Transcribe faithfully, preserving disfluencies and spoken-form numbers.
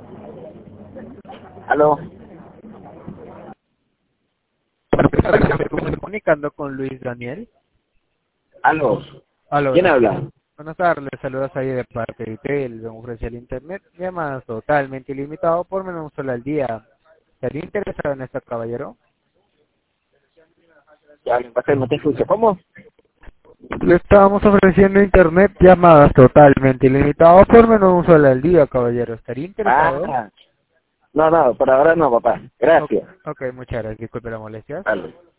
Aló. Comunicando con Luis Daniel. Aló. Aló, ¿Quién buenas, habla? buenas tardes, saludos ahí de parte de Intel, me ofrece el internet, llamadas totalmente ilimitado por menos un solo al día. ¿Estaría interesado en esto, caballero? Ya, lo que pasa es que no te escucho. ¿Cómo? Le estábamos ofreciendo internet, llamadas totalmente ilimitado por menos un solo al día, caballero. ¿Estaría interesado? Ah, no, no, por ahora no, papá. Ok, Gracias. okay, muchas gracias, disculpe la molestia. Vale.